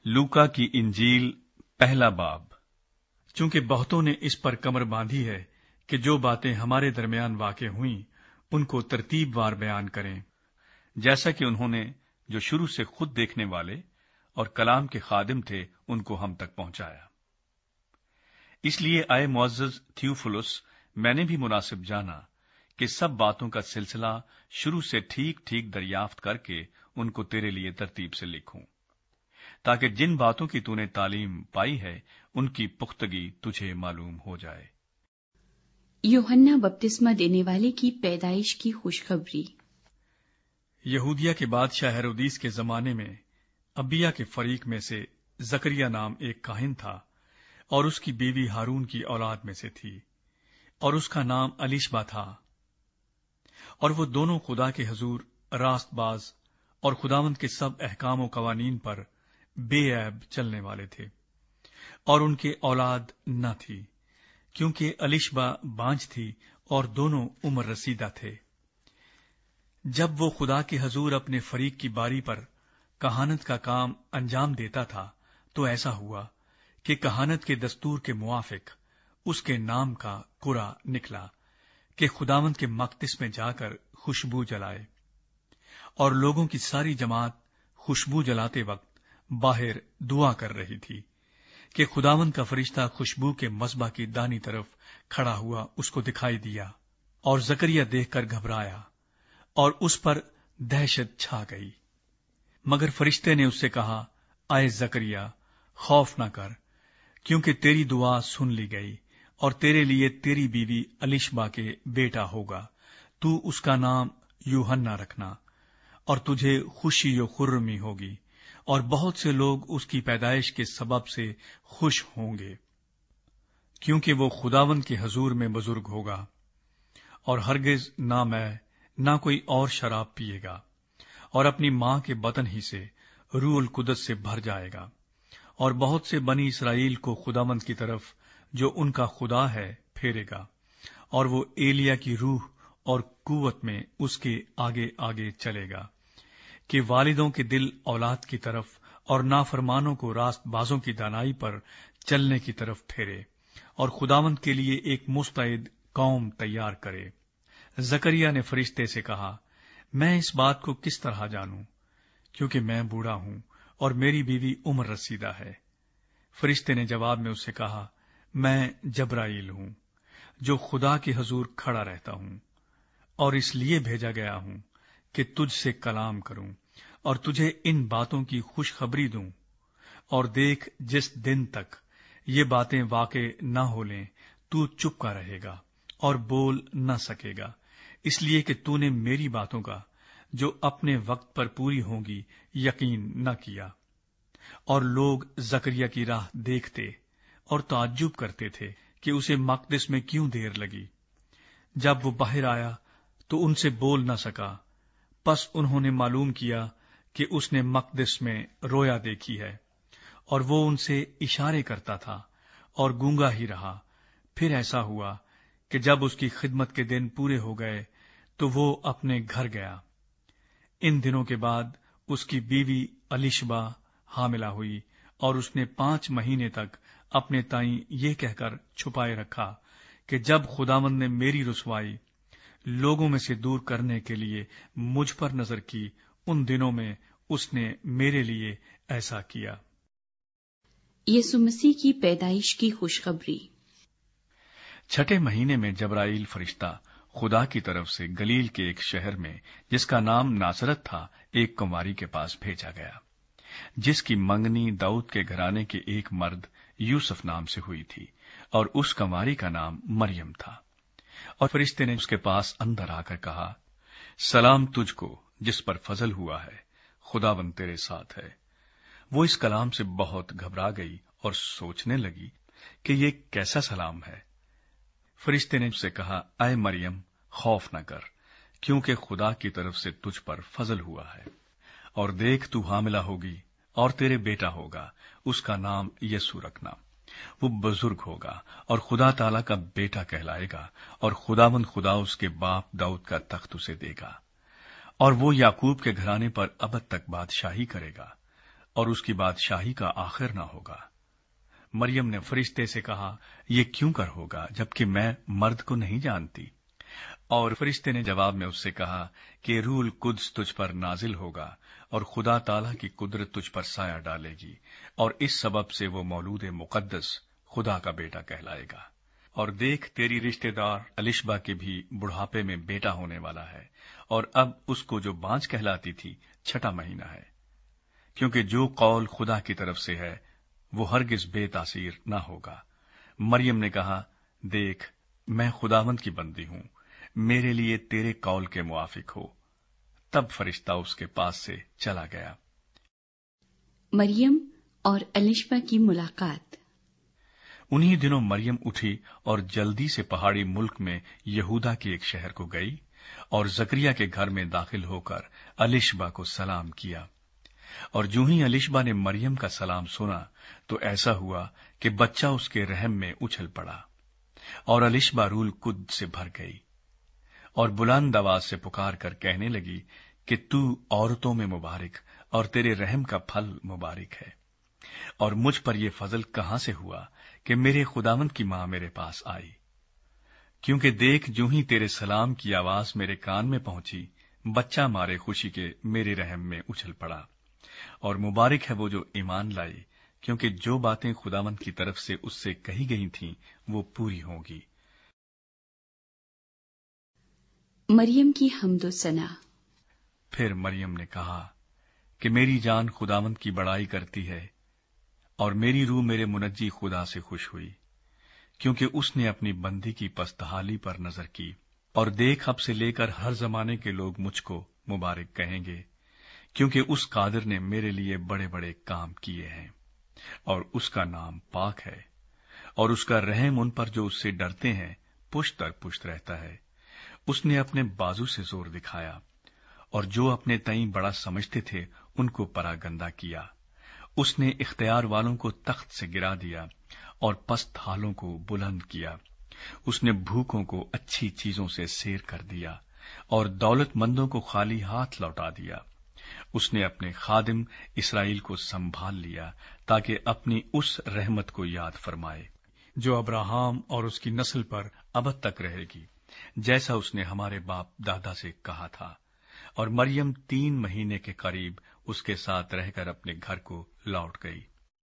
لوکا کی انجیل پہلا باب۔ چونکہ بہتوں نے اس پر کمر باندھی ہے کہ جو باتیں ہمارے درمیان واقع ہوئیں ان کو ترتیب وار بیان کریں، جیسا کہ انہوں نے جو شروع سے خود دیکھنے والے اور کلام کے خادم تھے ان کو ہم تک پہنچایا۔ اس لیے اے معزز تھیوفلس، میں نے بھی مناسب جانا کہ سب باتوں کا سلسلہ شروع سے ٹھیک ٹھیک دریافت کر کے ان کو تیرے لیے ترتیب سے لکھوں، تاکہ جن باتوں کی تو نے تعلیم پائی ہے ان کی پختگی تجھے معلوم ہو جائے۔ یوحنا بپتسمہ دینے والے کی پیدائش کی خوشخبری۔ یہودیہ کے بادشاہ ہیرودیس کے زمانے میں ابیہ کے فریق میں سے زکریا نام ایک کاہن تھا، اور اس کی بیوی ہارون کی اولاد میں سے تھی، اور اس کا نام الیشبا تھا، اور وہ دونوں خدا کے حضور راست باز اور خداوند کے سب احکام و قوانین پر بے عیب چلنے والے تھے، اور ان کے اولاد نہ تھی، کیونکہ الیشبا بانجھ تھی اور دونوں عمر رسیدہ تھے۔ جب وہ خدا کے حضور اپنے فریق کی باری پر کہانت کا کام انجام دیتا تھا تو ایسا ہوا کہ کہانت کے دستور کے موافق اس کے نام کا قرعہ نکلا کہ خداوند کے مقدس میں جا کر خوشبو جلائے، اور لوگوں کی ساری جماعت خوشبو جلاتے وقت باہر دعا کر رہی تھی کہ خداوند کا فرشتہ خوشبو کے مذبح کی دانی طرف کھڑا ہوا اس کو دکھائی دیا، اور زکریا دیکھ کر گھبرایا اور اس پر دہشت چھا گئی۔ مگر فرشتے نے اس سے کہا، اے زکریا، خوف نہ کر، کیونکہ تیری دعا سن لی گئی، اور تیرے لیے تیری بیوی الیشبا کے بیٹا ہوگا، تو اس کا نام یوحنا رکھنا، اور تجھے خوشی و خرمی ہوگی، اور بہت سے لوگ اس کی پیدائش کے سبب سے خوش ہوں گے، کیونکہ وہ خداوند کے حضور میں بزرگ ہوگا، اور ہرگز نہ میں نہ کوئی اور شراب پیے گا، اور اپنی ماں کے بطن ہی سے روح القدس سے بھر جائے گا، اور بہت سے بنی اسرائیل کو خداوند کی طرف جو ان کا خدا ہے پھیرے گا، اور وہ ایلیا کی روح اور قوت میں اس کے آگے آگے چلے گا، کہ والدوں کے دل اولاد کی طرف اور نافرمانوں کو راست بازوں کی دانائی پر چلنے کی طرف پھیرے، اور خداوند کے لیے ایک مستعد قوم تیار کرے۔ زکریا نے فرشتے سے کہا، میں اس بات کو کس طرح جانوں، کیونکہ میں بوڑھا ہوں اور میری بیوی عمر رسیدہ ہے؟ فرشتے نے جواب میں اس سے کہا، میں جبرائیل ہوں، جو خدا کے حضور کھڑا رہتا ہوں، اور اس لیے بھیجا گیا ہوں کہ تجھ سے کلام کروں اور تجھے ان باتوں کی خوشخبری دوں۔ اور دیکھ، جس دن تک یہ باتیں واقع نہ ہو لیں تو چپ کا رہے گا اور بول نہ سکے گا، اس لیے کہ تو نے میری باتوں کا جو اپنے وقت پر پوری ہوں گی یقین نہ کیا۔ اور لوگ زکریا کی راہ دیکھتے اور تعجب کرتے تھے کہ اسے مقدس میں کیوں دیر لگی۔ جب وہ باہر آیا تو ان سے بول نہ سکا، پس انہوں نے معلوم کیا کہ اس نے مقدس میں رویا دیکھی ہے، اور وہ ان سے اشارے کرتا تھا اور گونگا ہی رہا۔ پھر ایسا ہوا کہ جب اس کی خدمت کے دن پورے ہو گئے تو وہ اپنے گھر گیا۔ ان دنوں کے بعد اس کی بیوی الیشبا حاملہ ہوئی، اور اس نے 5 مہینے تک اپنے تائیں یہ کہہ کر چھپائے رکھا کہ جب خداوند نے میری رسوائی لوگوں میں سے دور کرنے کے لیے مجھ پر نظر کی، ان دنوں میں اس نے میرے لیے ایسا کیا۔ یسوع مسیح کی پیدائش کی خوشخبری۔ 6 مہینے میں جبرائیل فرشتہ خدا کی طرف سے گلیل کے ایک شہر میں جس کا نام ناصرت تھا ایک کنواری کے پاس بھیجا گیا، جس کی منگنی داؤد کے گھرانے کے ایک مرد یوسف نام سے ہوئی تھی، اور اس کنواری کا نام مریم تھا۔ اور فرشتے نے اس کے پاس اندر آ کر کہا، سلام تجھ کو جس پر فضل ہوا ہے، خداوند تیرے ساتھ ہے۔ وہ اس کلام سے بہت گھبرا گئی اور سوچنے لگی کہ یہ کیسا سلام ہے۔ فرشتے نے اس سے کہا، اے مریم، خوف نہ کر، کیونکہ خدا کی طرف سے تجھ پر فضل ہوا ہے، اور دیکھ تو حاملہ ہوگی اور تیرے بیٹا ہوگا، اس کا نام یسوع رکھنا۔ وہ بزرگ ہوگا اور خدا تعالیٰ کا بیٹا کہلائے گا، اور خداوند خدا اس کے باپ داؤد کا تخت اسے دے گا، اور وہ یعقوب کے گھرانے پر ابد تک بادشاہی کرے گا، और उसकी बादशाही का आखिर न होगा। मरियम ने फरिश्ते से कहा, ये क्यों कर होगा, जबकि मैं मर्द को नहीं जानती। और फरिश्ते ने जवाब में उससे कहा कि रूहुल कुद्स तुझ पर नाजिल होगा और खुदा ताला की कुदरत तुझ पर साया डालेगी, और इस सबब से वो मौलूद मुकद्दस खुदा का बेटा कहलाएगा। और देख, तेरी रिश्तेदार अलिशबा के भी बुढ़ापे में बेटा होने वाला है, और अब उसको जो बांझ कहलाती थी 6वां महीना है, क्योंकि जो कौल खुदा की तरफ से है वो हरगिज बेतासीर न होगा। मरियम ने कहा, देख, मैं खुदावंद की बंदी हूं, मेरे लिए तेरे कौल के मुआफिक हो। तब फरिश्ता उसके पास से चला गया। मरियम और अलिशबा की मुलाकात। उन्हीं दिनों मरियम उठी और जल्दी से पहाड़ी मुल्क में यहूदा के एक शहर को गई और जकरिया के घर में दाखिल होकर अलिशबा को सलाम किया। और जो ही अलिशबा ने मरियम का सलाम सुना तो ऐसा हुआ कि बच्चा उसके रहम में उछल पड़ा, और अलिशबा रूल कुद से भर गई और बुलंद आवाज से पुकार कर कहने लगी कि तू औरतों में मुबारक और तेरे रहम का फल मुबारक है। और मुझ पर यह फजल कहां से हुआ कि मेरे खुदावंद की मां मेरे पास आई, क्योंकि देख, जो ही तेरे सलाम की आवाज मेरे कान में पहुंची, बच्चा मारे खुशी के मेरे रहम में उछल पड़ा। और मुबारक है वो जो ईमान लाई, क्योंकि जो बातें खुदावंद की तरफ से उससे कही गई थीं वो पूरी होंगी। मरियम की हम्दो सना। फिर मरियम ने कहा कि मेरी जान खुदावंद की बड़ाई करती है, और मेरी रूह मेरे मुनज्जी खुदा से खुश हुई, क्योंकि उसने अपनी बंदी की पस्तहाली पर नजर की। और देख, अब से लेकर हर जमाने के लोग मुझको मुबारक कहेंगे, क्योंकि उस कादिर ने मेरे लिए बड़े बड़े काम किए हैं, और उसका नाम पाक है, और उसका रहम उन पर जो उससे डरते हैं पुश्त दर पुश्त रहता है। उसने अपने बाजू से जोर दिखाया, और जो अपने तई बड़ा समझते थे उनको परागंदा किया। उसने इख्तियार वालों को तख्त से गिरा दिया और पस्त हालों को बुलंद किया। उसने भूखों को अच्छी चीजों से सेर कर दिया और दौलतमंदों को खाली हाथ लौटा दिया। उसने अपने खादिम इसराइल को संभाल लिया, ताकि अपनी उस रहमत को याद फरमाए जो अब्राहम और उसकी नस्ल पर अबद तक रहेगी, जैसा उसने हमारे बाप दादा से कहा था। और मरियम 3 महीने के करीब उसके साथ रहकर अपने घर को लौट गई।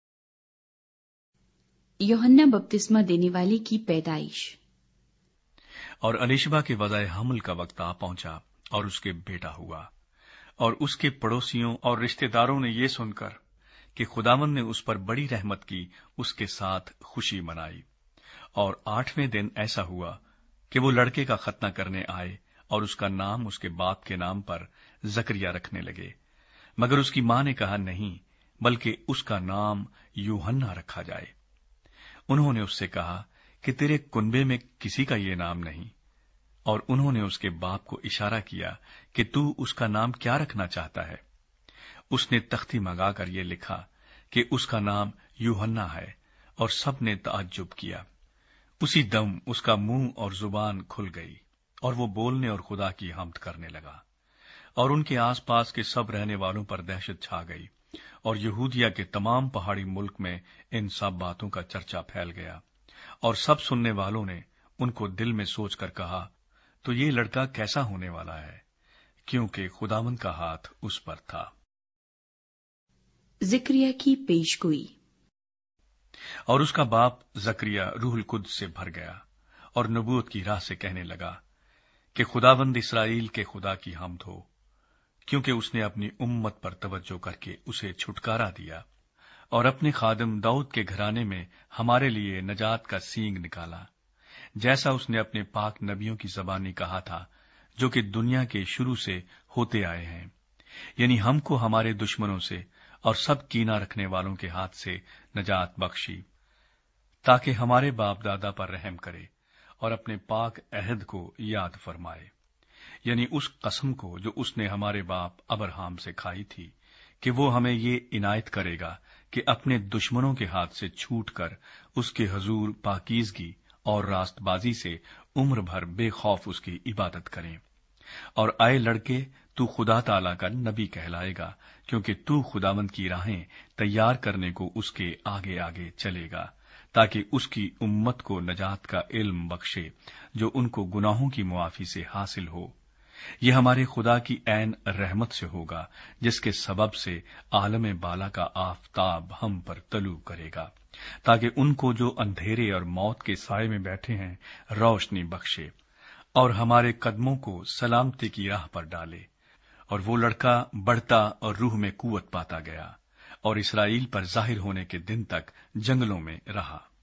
यूहन्ना बपतिस्मा देने वाले की पैदाइश। और अलिशबा के वज़ाए हमल का वक्त आ पहुंचा और उसके बेटा हुआ। और उसके पड़ोसियों और रिश्तेदारों ने यह सुनकर कि खुदावंद ने उस पर बड़ी रहमत की, उसके साथ खुशी मनाई। और 8वें दिन ऐसा हुआ कि वो लड़के का खतना करने आए और उसका नाम उसके बाप के नाम पर जकरिया रखने लगे। मगर उसकी मां ने कहा, नहीं, बल्कि उसका नाम यूहन्ना रखा जाए। उन्होंने उससे कहा कि तेरे कुनबे में किसी का ये नाम नहीं। और उन्होंने उसके बाप को इशारा किया कि तू उसका नाम क्या रखना चाहता है। उसने तख्ती मंगाकर ये लिखा कि उसका नाम यूहन्ना है, और सब ने ताज्जुब किया। उसी दम उसका मुंह और जुबान खुल गई और वो बोलने और खुदा की हम्द करने लगा। और उनके आसपास के सब रहने वालों पर दहशत छा गई, और यहूदिया के तमाम पहाड़ी मुल्क में इन सब बातों का चर्चा फैल गया। और सब सुनने वालों ने उनको दिल में सोचकर कहा, तो ये लड़का कैसा होने वाला है, क्योंकि खुदावंद का हाथ उस पर था। ज़करिया की पेशगोई। और उसका बाप जकरिया रूहुल कुद्स से भर गया और नबूवत की राह से कहने लगा कि खुदावंद इस्राएल के खुदा की हम्द हो, क्योंकि उसने अपनी उम्मत पर तवज्जो करके उसे छुटकारा दिया और अपने खादिम दाऊद के घराने में हमारे लिए नजात का सींग निकाला, जैसा उसने अपने पाक नबियों की ज़बानी कहा था, जो कि दुनिया के शुरू से होते आए हैं, यानी हमको हमारे दुश्मनों से और सब कीना रखने वालों के हाथ से नजात बख्शी, ताकि हमारे बाप दादा पर रहम करे और अपने पाक अहद को याद फरमाए, यानी उस कसम को जो उसने हमारे बाप अब्राहम से खाई थी कि वो हमें ये इनायत करेगा कि अपने दुश्मनों के हाथ से छूटकर उसके हजूर पाकीज़गी और रास्तबाजी से उम्र भर बेखौफ उसकी इबादत करें। और आए लड़के, تو خدا تعالی کا نبی کہلائے گا، کیونکہ تو خداوند کی راہیں تیار کرنے کو اس کے آگے آگے چلے گا، تاکہ اس کی امت کو نجات کا علم بخشے جو ان کو گناہوں کی معافی سے حاصل ہو۔ یہ ہمارے خدا کی عین رحمت سے ہوگا، جس کے سبب سے عالم بالا کا آفتاب ہم پر طلوع کرے گا، تاکہ ان کو جو اندھیرے اور موت کے سائے میں بیٹھے ہیں روشنی بخشے، اور ہمارے قدموں کو سلامتی کی راہ پر ڈالے۔ اور وہ لڑکا بڑھتا اور روح میں قوت پاتا گیا، اور اسرائیل پر ظاہر ہونے کے دن تک جنگلوں میں رہا۔